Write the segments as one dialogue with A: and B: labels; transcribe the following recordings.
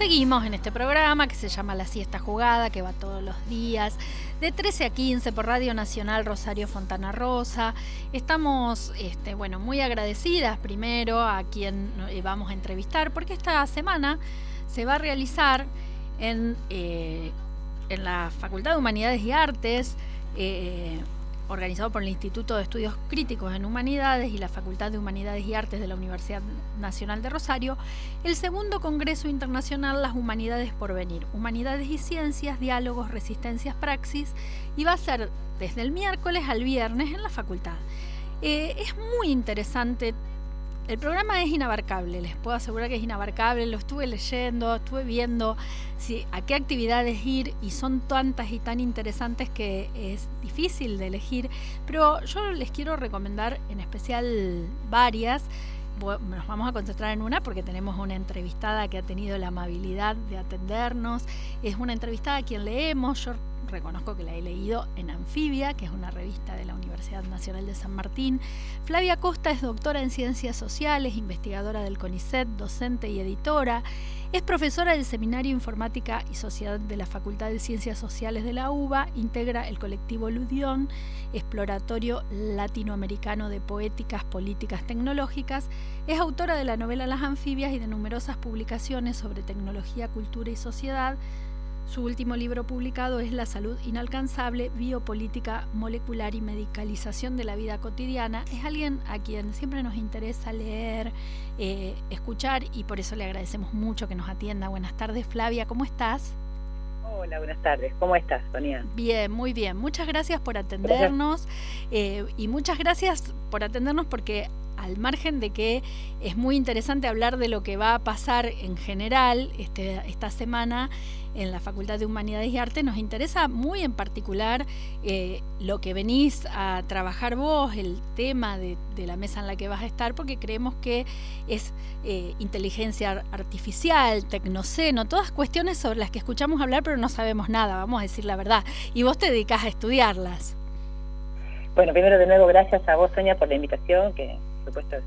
A: seguimos en este programa que se llama La Siesta Jugada, que va todos los días de 13 a 15 por Radio Nacional Rosario Fontana Rosa. Estamos muy agradecidas primero a quien vamos a entrevistar, porque esta semana se va a realizar en la Facultad de Humanidades y Artes, organizado por el Instituto de Estudios Críticos en Humanidades y la Facultad de Humanidades y Artes de la Universidad Nacional de Rosario, el segundo Congreso Internacional Las Humanidades por Venir, Humanidades y Ciencias, Diálogos, Resistencias, Praxis, y va a ser desde el miércoles al viernes en la facultad. Es muy interesante. El programa es inabarcable, les puedo asegurar que es inabarcable. Lo estuve leyendo, estuve viendo a qué actividades ir, y son tantas y tan interesantes que es difícil de elegir, pero yo les quiero recomendar en especial varias. Nos vamos a concentrar en una porque tenemos una entrevistada que ha tenido la amabilidad de atendernos. Es una entrevistada a quien leemos. Yo reconozco que la he leído en Anfibia, que es una revista de la Universidad Nacional de San Martín. Flavia Costa es doctora en Ciencias Sociales, investigadora del CONICET, docente y editora. Es profesora del Seminario Informática y Sociedad de la Facultad de Ciencias Sociales de la UBA, integra el colectivo Ludión, exploratorio latinoamericano de poéticas, políticas, tecnológicas. Es autora de la novela Las Anfibias y de numerosas publicaciones sobre tecnología, cultura y sociedad. Su último libro publicado es La salud inalcanzable, biopolítica molecular y medicalización de la vida cotidiana. Es alguien a quien siempre nos interesa leer, escuchar, y por eso le agradecemos mucho que nos atienda. Buenas tardes, Flavia, ¿cómo estás?
B: Hola, buenas tardes. ¿Cómo estás, Sonia?
A: Bien, muy bien. Muchas gracias por atendernos, y muchas gracias por atendernos porque, al margen de que es muy interesante hablar de lo que va a pasar en general esta semana en la Facultad de Humanidades y Artes, nos interesa muy en particular lo que venís a trabajar vos, el tema de la mesa en la que vas a estar, porque creemos que es inteligencia artificial, tecnoceno, todas cuestiones sobre las que escuchamos hablar pero no sabemos nada, vamos a decir la verdad, y vos te dedicás a estudiarlas.
B: Bueno, primero de nuevo gracias a vos, Sonia, por la invitación, que por supuesto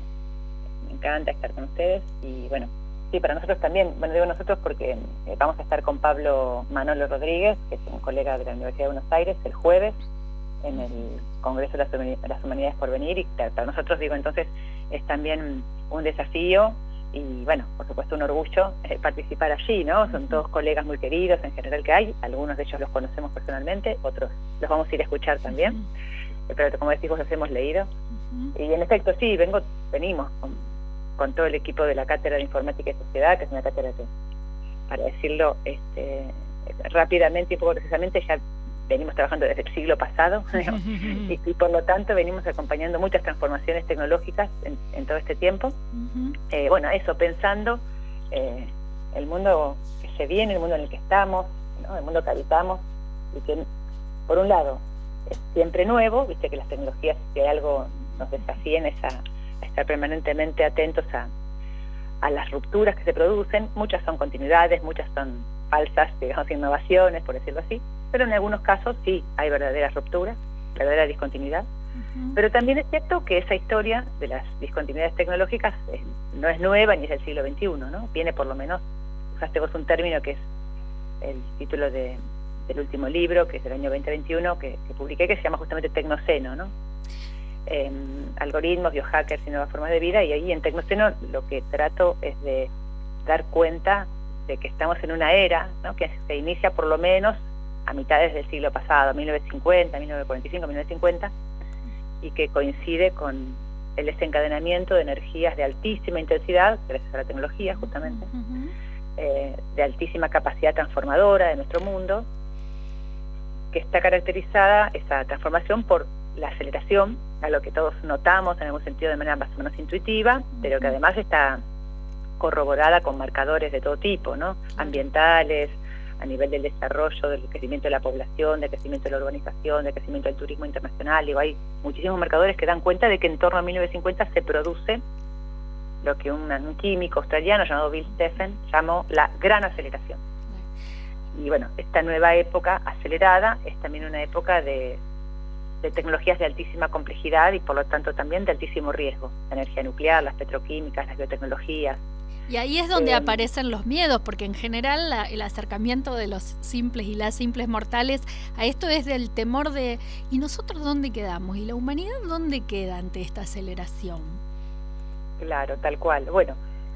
B: me encanta estar con ustedes. Y bueno, sí, para nosotros también, bueno, digo nosotros porque vamos a estar con Pablo Manolo Rodríguez, que es un colega de la Universidad de Buenos Aires, el jueves en el Congreso de las Humanidades por Venir, y para nosotros, digo, entonces es también un desafío y bueno, por supuesto un orgullo participar allí, ¿no? Son todos colegas muy queridos en general que hay, algunos de ellos los conocemos personalmente, otros los vamos a ir a escuchar también, pero como decís vos, los hemos leído. Y en efecto, sí, venimos con todo el equipo de la Cátedra de Informática y Sociedad, que es una cátedra que, para decirlo rápidamente y un poco precisamente, ya venimos trabajando desde el siglo pasado, y por lo tanto venimos acompañando muchas transformaciones tecnológicas en todo este tiempo. Bueno, eso, pensando el mundo que se viene, el mundo en el que estamos, ¿no? El mundo que habitamos, y que, por un lado, es siempre nuevo, viste que las tecnologías, si hay algo, nos desafían es a estar permanentemente atentos a las rupturas que se producen. Muchas son continuidades, muchas son falsas, digamos, innovaciones, por decirlo así, pero en algunos casos sí hay verdaderas rupturas, verdadera discontinuidad. Pero también es cierto que esa historia de las discontinuidades tecnológicas no es nueva ni es del siglo XXI, ¿no? Viene, por lo menos, usaste vos un término que es el título del último libro, que es del año 2021, que publiqué, que se llama justamente Tecnoceno, ¿no? Algoritmos, biohackers y nuevas formas de vida. Y ahí en Tecnoceno lo que trato es de dar cuenta de que estamos en una era, ¿no? Que se inicia por lo menos a mitades del siglo pasado, 1950, 1945, 1950, y que coincide con el desencadenamiento de energías de altísima intensidad, gracias a la tecnología justamente, de altísima capacidad transformadora de nuestro mundo, que está caracterizada, esa transformación, por la aceleración, a lo que todos notamos en algún sentido de manera más o menos intuitiva, pero que además está corroborada con marcadores de todo tipo, ¿no? Ambientales, a nivel del desarrollo, del crecimiento de la población, del crecimiento de la urbanización, del crecimiento del turismo internacional. Digo, hay muchísimos marcadores que dan cuenta de que en torno a 1950 se produce lo que un químico australiano llamado Bill Stephen llamó la gran aceleración. Y bueno, esta nueva época acelerada es también una época de tecnologías de altísima complejidad y por lo tanto también de altísimo riesgo. La energía nuclear, las petroquímicas, las biotecnologías,
A: Y ahí es donde aparecen los miedos, porque en general el acercamiento de los simples y las simples mortales a esto es del temor de ¿y nosotros dónde quedamos? ¿Y la humanidad dónde queda ante esta aceleración?
B: Claro, tal cual. Bueno,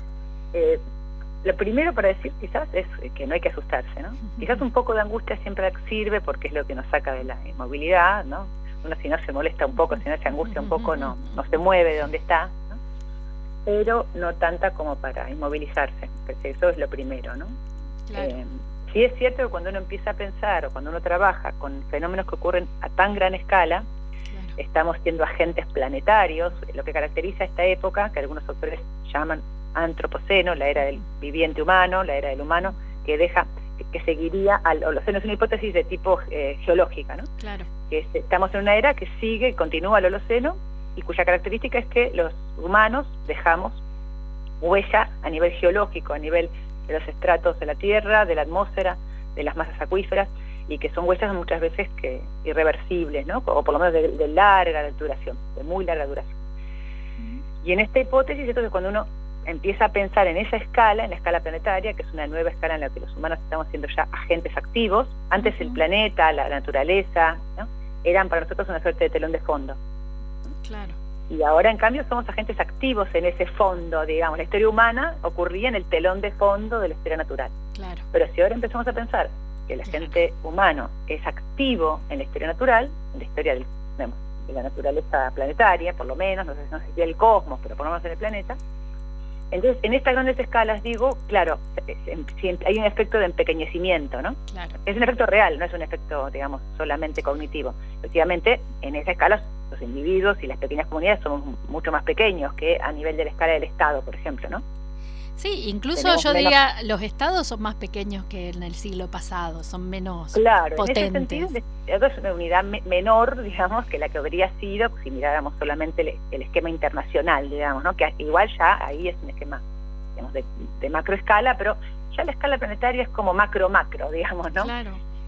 B: lo primero para decir quizás es que no hay que asustarse, ¿no? Quizás un poco de angustia siempre sirve porque es lo que nos saca de la inmovilidad, ¿no? Uno si no se molesta un poco, si no se angustia un poco, no se mueve de donde está, ¿no? Pero no tanta como para inmovilizarse, porque eso es lo primero, ¿no?
A: Claro.
B: Sí es cierto que cuando uno empieza a pensar o cuando uno trabaja con fenómenos que ocurren a tan gran escala, estamos siendo agentes planetarios, lo que caracteriza esta época, que algunos autores llaman antropoceno, la era del viviente humano, la era del humano, que seguiría al Holoceno. Es una hipótesis de tipo geológica, ¿no?
A: Claro.
B: Que estamos en una era que sigue, continúa el Holoceno, y cuya característica es que los humanos dejamos huella a nivel geológico, a nivel de los estratos de la Tierra, de la atmósfera, de las masas acuíferas, y que son huellas muchas veces que irreversibles, ¿no? O por lo menos de larga duración, de muy larga duración. Y en esta hipótesis, entonces, cuando uno empieza a pensar en esa escala, en la escala planetaria, que es una nueva escala en la que los humanos estamos siendo ya agentes activos, antes el planeta, la naturaleza, ¿no? Eran para nosotros una suerte de telón de fondo.
A: Claro.
B: Y ahora, en cambio, somos agentes activos en ese fondo, digamos. La historia humana ocurría en el telón de fondo de la historia natural.
A: Claro.
B: Pero si ahora empezamos a pensar que el agente humano es activo en la historia natural, en la historia de la naturaleza planetaria, por lo menos, no sé si del cosmos, pero por lo menos en el planeta, entonces, en estas grandes escalas, digo, claro, hay un efecto de empequeñecimiento, ¿no?
A: Claro.
B: Es un efecto real, no es un efecto, digamos, solamente cognitivo. Efectivamente, en esa escala, los individuos y las pequeñas comunidades somos mucho más pequeños que a nivel de la escala del Estado, por ejemplo, ¿no?
A: Sí, incluso yo diría, los estados son más pequeños que en el siglo pasado, son menos potentes.
B: En ese sentido, es una unidad menor, digamos, que la que habría sido si miráramos solamente el esquema internacional, digamos, ¿no? Que igual ya ahí es un esquema, digamos, de macro escala, pero ya la escala planetaria es como macro, digamos, ¿no?
A: Claro.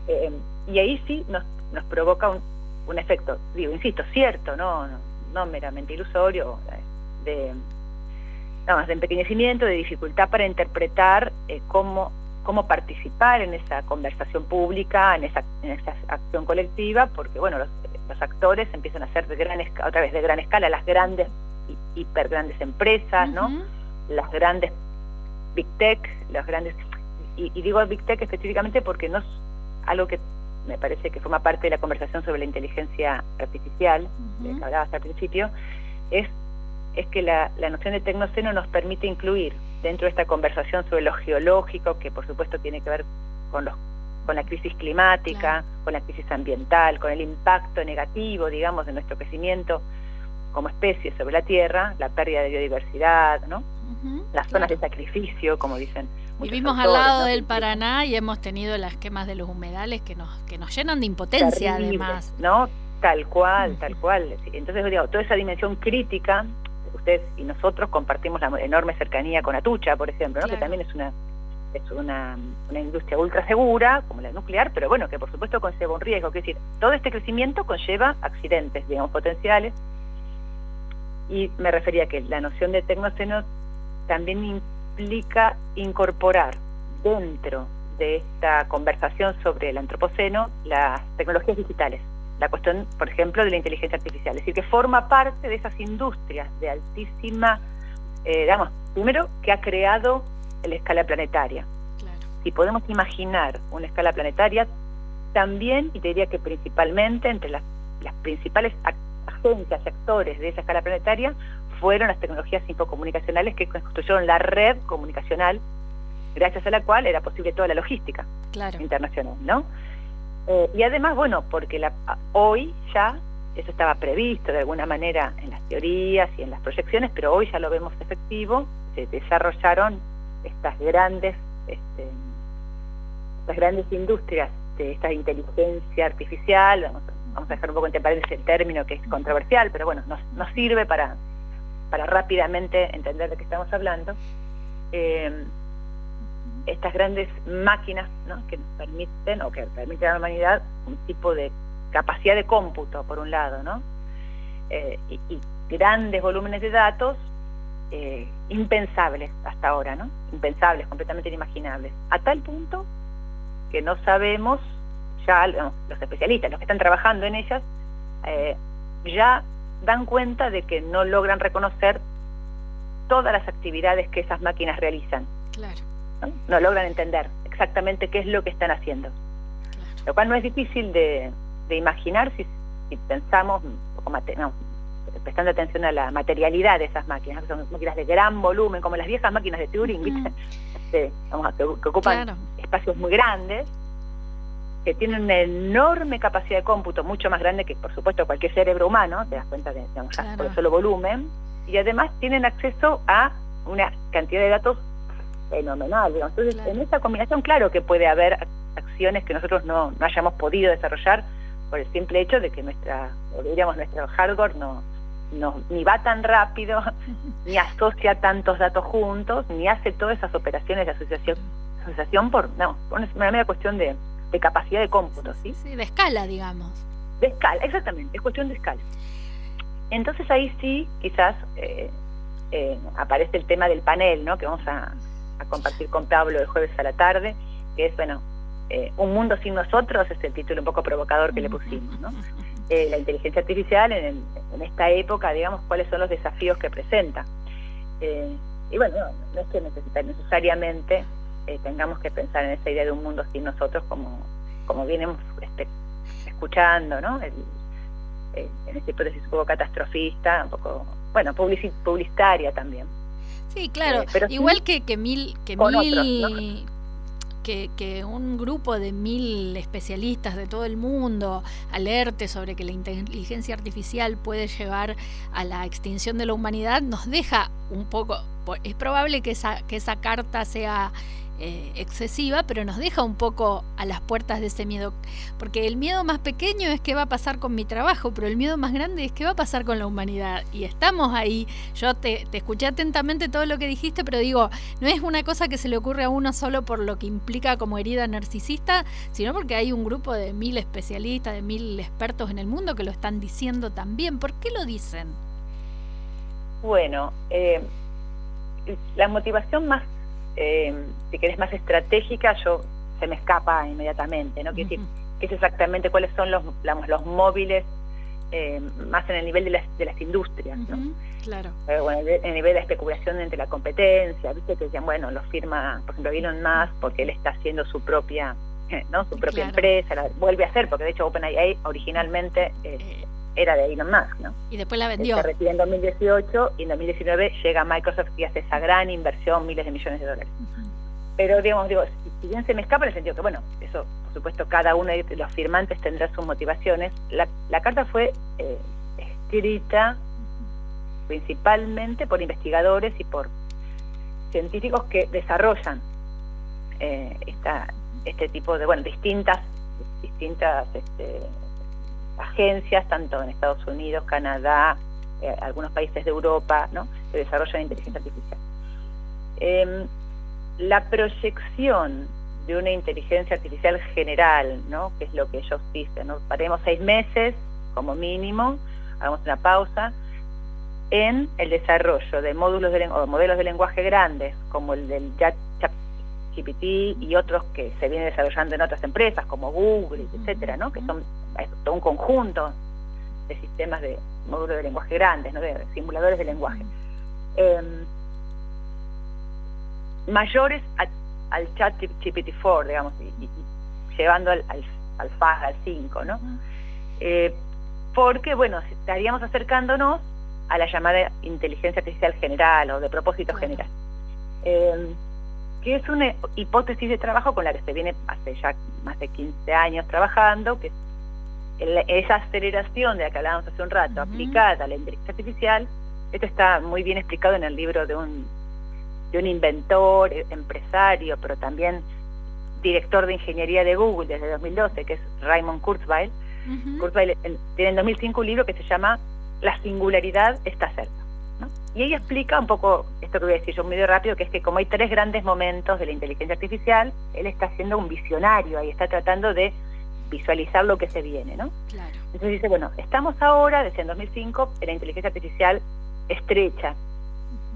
B: Y ahí sí nos provoca un efecto, digo, insisto, cierto, no meramente ilusorio, de empequeñecimiento, de dificultad para interpretar cómo participar en esa conversación pública, en esa acción colectiva, porque bueno, los actores empiezan a ser de gran escala, las grandes, hiper grandes empresas, ¿no? Las grandes Big Tech, y digo Big Tech específicamente porque no es algo que me parece que forma parte de la conversación sobre la inteligencia artificial, de que hablabas al principio, es que la noción de tecnoceno nos permite incluir dentro de esta conversación sobre lo geológico, que por supuesto tiene que ver con la crisis climática, claro, con la crisis ambiental, con el impacto negativo, digamos, de nuestro crecimiento como especie sobre la Tierra, la pérdida de biodiversidad, ¿no? Las zonas de sacrificio, como dicen muchos
A: Vivimos
B: autores,
A: al lado,
B: ¿no?,
A: del Paraná y hemos tenido las quemas de los humedales que nos llenan de impotencia, terribles, además.
B: ¿No? Tal cual. Entonces, digo, toda esa dimensión crítica, ustedes y nosotros compartimos la enorme cercanía con Atucha, por ejemplo, ¿no? Claro. Que también es una industria ultra segura, como la nuclear, pero bueno, que por supuesto conlleva un riesgo, que es decir, todo este crecimiento conlleva accidentes, digamos, potenciales, y me refería a que la noción de tecnoceno también implica incorporar dentro de esta conversación sobre el antropoceno las tecnologías digitales, la cuestión, por ejemplo, de la inteligencia artificial, es decir, que forma parte de esas industrias de altísima, digamos, primero, que ha creado la escala planetaria. Claro. Si podemos imaginar una escala planetaria, también, y te diría que principalmente, entre las principales agencias, actores de esa escala planetaria, fueron las tecnologías infocomunicacionales que construyeron la red comunicacional, gracias a la cual era posible toda la logística, claro, internacional, ¿no? Y además, bueno, porque hoy ya, eso estaba previsto de alguna manera en las teorías y en las proyecciones, pero hoy ya lo vemos efectivo, se desarrollaron estas grandes industrias de esta inteligencia artificial, vamos a dejar un poco entre paréntesis el término que es controversial, pero bueno, nos sirve para rápidamente entender de qué estamos hablando. Estas grandes máquinas, ¿no?, que nos permiten, o que permiten a la humanidad un tipo de capacidad de cómputo, por un lado, ¿no? Y grandes volúmenes de datos impensables hasta ahora, ¿no? Impensables, completamente inimaginables, a tal punto que no sabemos, ya los especialistas, los que están trabajando en ellas, ya dan cuenta de que no logran reconocer todas las actividades que esas máquinas realizan.
A: Claro.
B: No logran entender exactamente qué es lo que están haciendo. Claro. Lo cual no es difícil de imaginar si pensamos, prestando atención a la materialidad de esas máquinas, que son máquinas de gran volumen, como las viejas máquinas de Turing, ¿viste? Que ocupan espacios muy grandes, que tienen una enorme capacidad de cómputo, mucho más grande que, por supuesto, cualquier cerebro humano, te das cuenta de, por el solo volumen, y además tienen acceso a una cantidad de datos fenomenal, digamos. Entonces, en esa combinación, claro que puede haber acciones que nosotros no hayamos podido desarrollar por el simple hecho de que nuestro hardware ni va tan rápido, ni asocia tantos datos juntos, ni hace todas esas operaciones de asociación por una mera cuestión de capacidad de cómputo, ¿sí?
A: Sí, de escala, digamos.
B: De escala, exactamente, es cuestión de escala. Entonces ahí sí, quizás aparece el tema del panel, ¿no? Que vamos a compartir con Pablo el jueves a la tarde, que es, Un mundo sin nosotros, es el título un poco provocador que le pusimos, ¿no? La inteligencia artificial en esta época, digamos, cuáles son los desafíos que presenta. Y bueno, no es que necesariamente tengamos que pensar en esa idea de un mundo sin nosotros como vienemos escuchando, ¿no? En esta hipótesis un poco catastrofista, un poco, publicitaria también.
A: Sí, claro, pero igual sí, que un grupo de 1000 especialistas de todo el mundo alerte sobre que la inteligencia artificial puede llevar a la extinción de la humanidad, nos deja un poco, es probable que esa carta sea excesiva, pero nos deja un poco a las puertas de ese miedo, porque el miedo más pequeño es qué va a pasar con mi trabajo, pero el miedo más grande es qué va a pasar con la humanidad, y estamos ahí. Yo te escuché atentamente todo lo que dijiste, pero digo, no es una cosa que se le ocurre a uno solo por lo que implica como herida narcisista, sino porque hay un grupo de 1000 especialistas, de 1000 expertos en el mundo que lo están diciendo también. ¿Por qué lo dicen?
B: Bueno, la motivación más si querés más estratégica, se me escapa inmediatamente, ¿no? Quiero decir, ¿qué es exactamente cuáles son los móviles más en el nivel de las industrias, ¿no?
A: Claro.
B: En el nivel de la especulación entre la competencia, viste que decían, lo firma, por ejemplo, Elon Musk porque él está haciendo su propia, ¿no? Su propia empresa, la vuelve a hacer, porque de hecho OpenAI originalmente era de Elon Musk, ¿no?
A: Y después la vendió.
B: Se retira en 2018 y en 2019 llega Microsoft y hace esa gran inversión, miles de millones de dólares. Pero digo, si bien se me escapa en el sentido que, eso, por supuesto, cada uno de los firmantes tendrá sus motivaciones, la carta fue escrita principalmente por investigadores y por científicos que desarrollan este tipo de, distintas agencias, tanto en Estados Unidos, Canadá, algunos países de Europa, ¿no? Que desarrollan inteligencia artificial. La proyección de una inteligencia artificial general, ¿no? Que es lo que ellos dicen, ¿no? Paremos 6 meses como mínimo, hagamos una pausa, en el desarrollo de modelos de lenguaje grandes, como el del ChatGPT y otros que se vienen desarrollando en otras empresas, como Google, etcétera, ¿no? Que son todo un conjunto de sistemas de módulos de lenguaje grandes, ¿no? De simuladores de lenguaje. Mayores al ChatGPT-4, digamos, y llevando al 5, ¿no? Porque, estaríamos acercándonos a la llamada inteligencia artificial general o de propósito general, que es una hipótesis de trabajo con la que se viene hace ya más de 15 años trabajando, que esa aceleración de la que hablábamos hace un rato, aplicada a la inteligencia artificial. Esto está muy bien explicado en el libro de un inventor, empresario, pero también director de ingeniería de Google desde 2012, que es Raymond Kurzweil. Kurzweil tiene en 2005 un libro que se llama La singularidad está cerca, ¿no? Y ahí explica un poco esto que voy a decir yo medio rápido, que es que como hay 3 grandes momentos de la inteligencia artificial, él está siendo un visionario y está tratando de visualizar lo que se viene, ¿no?
A: Claro.
B: Entonces dice, estamos ahora, desde el 2005, en la inteligencia artificial estrecha,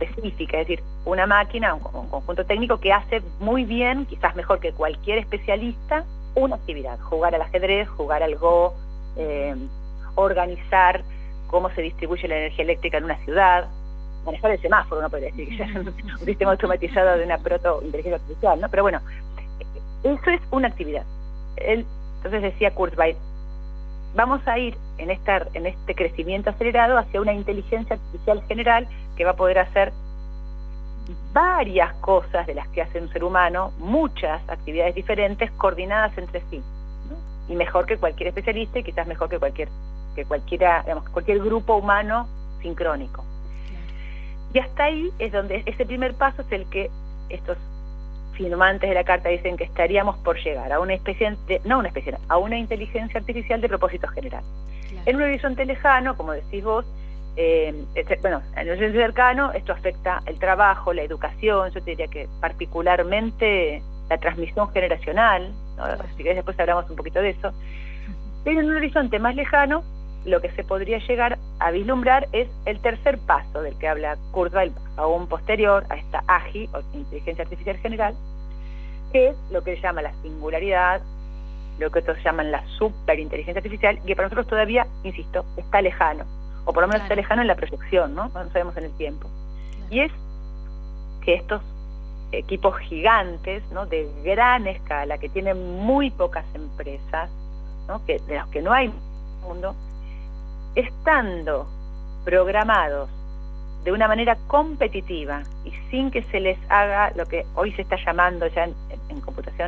B: específica, es decir, una máquina, un conjunto técnico que hace muy bien, quizás mejor que cualquier especialista, una actividad, jugar al ajedrez, jugar al Go, organizar cómo se distribuye la energía eléctrica en una ciudad, manejar el semáforo, no podría decir que ya es un sistema automatizado de una proto-inteligencia artificial, ¿no? Pero bueno, eso es una actividad. Entonces decía Kurzweil, vamos a ir en este crecimiento acelerado hacia una inteligencia artificial general que va a poder hacer varias cosas de las que hace un ser humano, muchas actividades diferentes coordinadas entre sí, ¿no? Y mejor que cualquier especialista y quizás mejor que cualquier grupo humano sincrónico. Y hasta ahí es donde ese primer paso es el que estos firmantes de la carta dicen que estaríamos por llegar a una a una inteligencia artificial de propósito general. Claro. En un horizonte lejano, como decís vos, en el horizonte cercano esto afecta el trabajo, la educación, yo te diría que particularmente la transmisión generacional, ¿no? Claro. Si querés después hablamos un poquito de eso. Pero en un horizonte más lejano, lo que se podría llegar a vislumbrar es el tercer paso del que habla Kurzweil, aún posterior a esta AGI, o Inteligencia Artificial General, que es lo que él llama la singularidad, lo que otros llaman la superinteligencia artificial, y que para nosotros todavía, insisto, está lejano, o por lo menos está lejano en la proyección, ¿no? No sabemos en el tiempo. Y es que estos equipos gigantes, ¿no?, de gran escala, que tienen muy pocas empresas, ¿no?, de los que no hay en el mundo, estando programados de una manera competitiva y sin que se les haga lo que hoy se está llamando ya en computación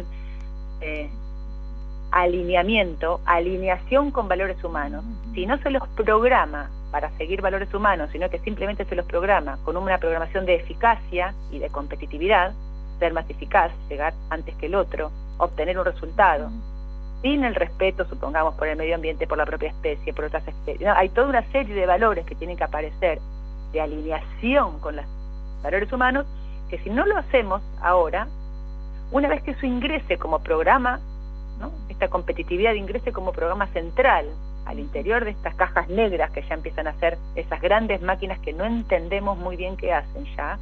B: alineación con valores humanos, si no se los programa para seguir valores humanos, sino que simplemente se los programa con una programación de eficacia y de competitividad, ser más eficaz, llegar antes que el otro, obtener un resultado, sin el respeto, supongamos, por el medio ambiente, por la propia especie, por otras especies. No, hay toda una serie de valores que tienen que aparecer de alineación con los valores humanos, que si no lo hacemos ahora, una vez que eso ingrese como programa, ¿no?, esta competitividad ingrese como programa central al interior de estas cajas negras que ya empiezan a ser esas grandes máquinas que no entendemos muy bien qué hacen ya,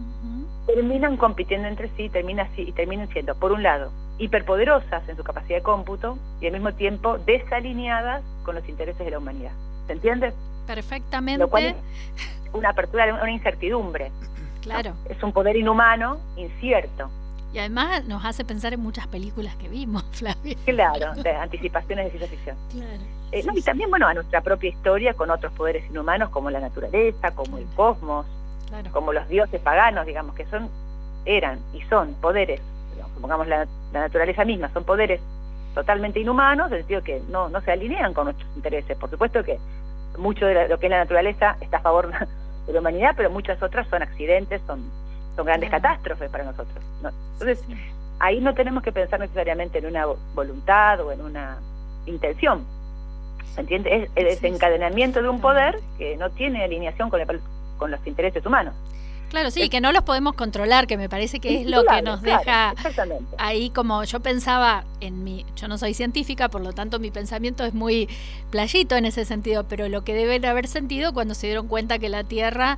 B: terminan compitiendo entre sí, terminan siendo, por un lado, hiperpoderosas en su capacidad de cómputo y al mismo tiempo desalineadas con los intereses de la humanidad. ¿Se entiende?
A: Perfectamente.
B: Lo cual es una apertura, una incertidumbre.
A: Claro.
B: ¿No? Es un poder inhumano, incierto.
A: Y además nos hace pensar en muchas películas que vimos, Flavia.
B: Claro, de anticipaciones de ciencia ficción.
A: Claro.
B: Y también, bueno, a nuestra propia historia con otros poderes inhumanos como la naturaleza, como el cosmos, como los dioses paganos, digamos, que eran y son poderes, digamos, supongamos la naturaleza misma, son poderes totalmente inhumanos, en el sentido que no se alinean con nuestros intereses. Por supuesto que mucho de lo que es la naturaleza está a favor de la humanidad, pero muchas otras son accidentes, son grandes catástrofes para nosotros, ¿no? Entonces, ahí no tenemos que pensar necesariamente en una voluntad o en una intención, ¿se entiende? Es el desencadenamiento de un poder que no tiene alineación con los intereses humanos.
A: Claro, sí, que no los podemos controlar, que me parece que es lo que nos deja ahí, como yo pensaba yo no soy científica, por lo tanto mi pensamiento es muy playito en ese sentido, pero lo que deben haber sentido cuando se dieron cuenta que la Tierra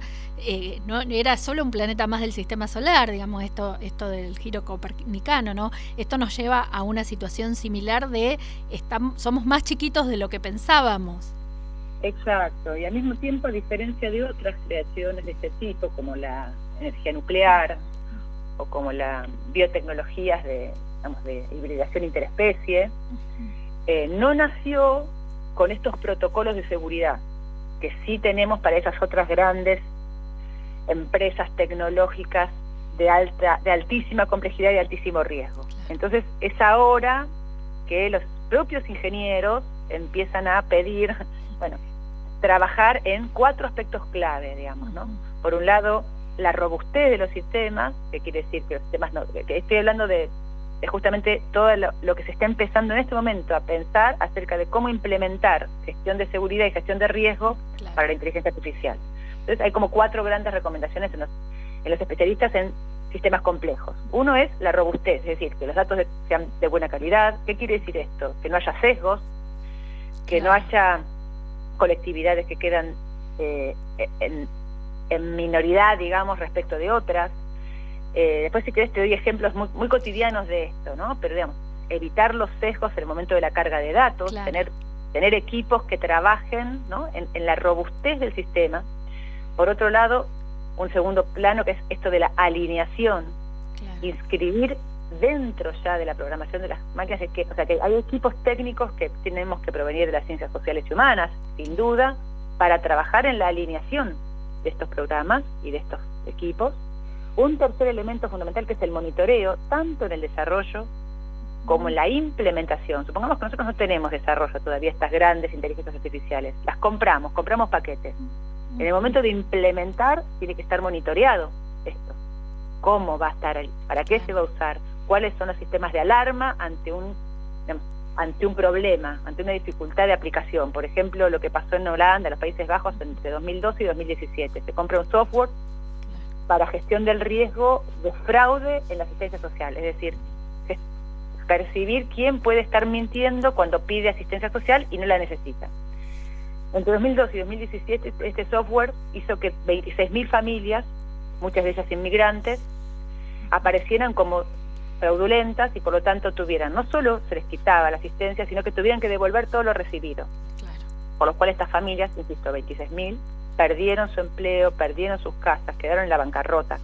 A: no era solo un planeta más del sistema solar, digamos, esto del giro copernicano, ¿no? Esto nos lleva a una situación similar de somos más chiquitos de lo que pensábamos.
B: Exacto, y al mismo tiempo, a diferencia de otras creaciones de este tipo, como la energía nuclear o como las biotecnologías de hibridación interespecie, no nació con estos protocolos de seguridad que sí tenemos para esas otras grandes empresas tecnológicas de altísima complejidad y altísimo riesgo. Entonces es ahora que los propios ingenieros empiezan a pedir, trabajar en 4 aspectos clave, digamos, ¿no? Por un lado, la robustez de los sistemas, que quiere decir que los sistemas que estoy hablando de justamente todo lo que se está empezando en este momento a pensar acerca de cómo implementar gestión de seguridad y gestión de riesgo para la inteligencia artificial. Entonces hay como 4 grandes recomendaciones en los especialistas en sistemas complejos. Uno es la robustez, es decir, que los datos sean de buena calidad. ¿Qué quiere decir esto? Que no haya sesgos, que no haya colectividades que quedan en en minoridad, digamos, respecto de otras. Después, si querés, te doy ejemplos muy, muy cotidianos de esto, ¿no? Pero, digamos, evitar los sesgos en el momento de la carga de datos,
A: claro.
B: tener equipos que trabajen, ¿no?, en la robustez del sistema. Por otro lado, un segundo plano que es esto de la alineación, claro. Inscribir dentro ya de la programación de las máquinas, o sea, que hay equipos técnicos que tenemos que provenir de las ciencias sociales y humanas, sin duda, para trabajar en la alineación de estos programas y de estos equipos. Un tercer elemento fundamental que es el monitoreo, tanto en el desarrollo como en la implementación. Supongamos que nosotros no tenemos desarrollo todavía estas grandes inteligencias artificiales, las compramos paquetes. En el momento de implementar tiene que estar monitoreado esto. ¿Cómo va a estar ahí? ¿Para qué se va a usar? ¿Cuáles son los sistemas de alarma ante un problema, ante una dificultad de aplicación? Por ejemplo, lo que pasó en Holanda, en los Países Bajos, entre 2012 y 2017. Se compra un software para gestión del riesgo de fraude en la asistencia social. Es decir, percibir quién puede estar mintiendo cuando pide asistencia social y no la necesita. Entre 2012 y 2017 este software hizo que 26.000 familias, muchas de ellas inmigrantes, aparecieran como fraudulentas y por lo tanto tuvieran, no solo se les quitaba la asistencia, sino que tuvieran que devolver todo lo recibido. Claro. Por lo cual estas familias, insisto, 26.000, perdieron su empleo, perdieron sus casas, quedaron en la bancarrota.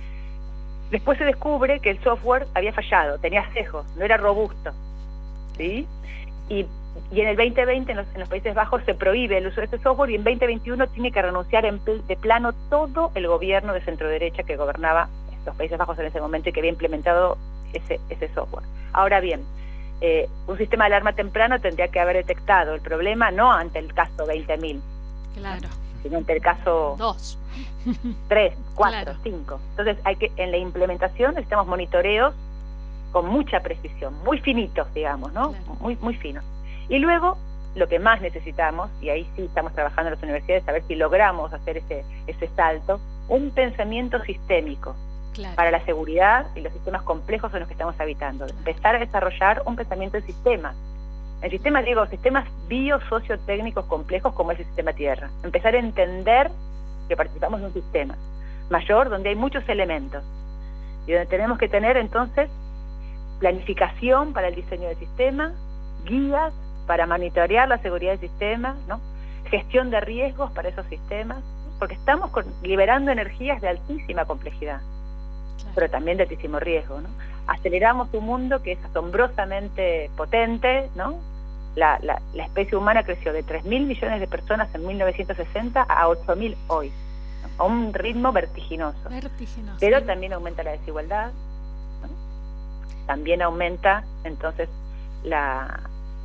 B: Después se descubre que el software había fallado, tenía sesgos, no era robusto, ¿sí? Y en el 2020 en los Países Bajos se prohíbe el uso de este software y en 2021 tiene que renunciar de plano todo el gobierno de centro-derecha que gobernaba los Países Bajos en ese momento y que había implementado ese software. Ahora bien, un sistema de alarma temprano tendría que haber detectado el problema no ante el caso 20.000,
A: claro,
B: sino ante el caso
A: 2,
B: 3, 4,
A: claro.
B: 5. Entonces en la implementación necesitamos monitoreos con mucha precisión, muy finitos, digamos, ¿no? Claro. Muy, muy finos. Y luego, lo que más necesitamos, y ahí sí estamos trabajando en las universidades, a ver si logramos hacer ese salto, un pensamiento sistémico, claro, para la seguridad y los sistemas complejos en los que estamos habitando. Claro. Empezar a desarrollar un pensamiento en sistemas. En sistemas, digo, sistemas biosociotécnicos complejos como es el sistema Tierra. Empezar a entender que participamos de un sistema mayor donde hay muchos elementos y donde tenemos que tener entonces planificación para el diseño del sistema, guías para monitorear la seguridad del sistema, ¿no? Gestión de riesgos para esos sistemas, porque estamos liberando energías de altísima complejidad, claro, pero también de altísimo riesgo, ¿no? Aceleramos un mundo que es asombrosamente potente, ¿no? La especie humana creció de 3.000 millones de personas en 1960 a 8.000 hoy, ¿no? A un ritmo vertiginoso. Pero también aumenta la desigualdad, ¿no? También aumenta entonces la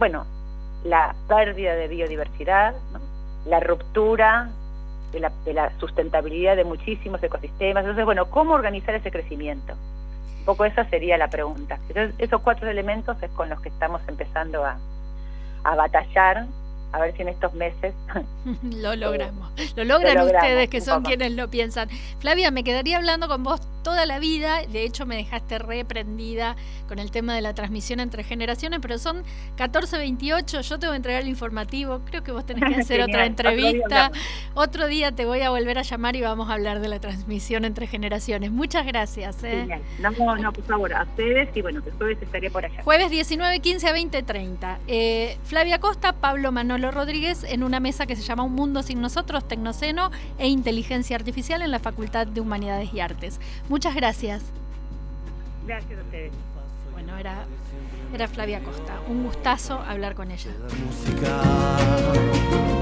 B: pérdida de biodiversidad, ¿no? La ruptura de la sustentabilidad de muchísimos ecosistemas. Entonces, bueno, ¿cómo organizar ese crecimiento? Un poco esa sería la pregunta. Entonces, esos 4 elementos es con los que estamos empezando a batallar, a ver si en estos meses
A: lo logramos. Lo logran ustedes, que son quienes lo piensan. Flavia, me quedaría hablando con vos toda la vida. De hecho, me dejaste reprendida con el tema de la transmisión entre generaciones, pero son 14:28. Yo te voy a entregar el informativo. Creo que vos tenés que hacer otra entrevista. Otro día te voy a volver a llamar y vamos a hablar de la transmisión entre generaciones. Muchas gracias.
B: No, por favor, a ustedes, y bueno, que jueves estaré por allá.
A: Jueves 19:15 a 20:30. Flavia Costa, Pablo Manolo Rodríguez, en una mesa que se llama Un Mundo Sin Nosotros, Tecnoceno e Inteligencia Artificial en la Facultad de Humanidades y Artes. Muchas gracias.
B: Gracias a ustedes.
A: Bueno, era Flavia Costa. Un gustazo hablar con ella.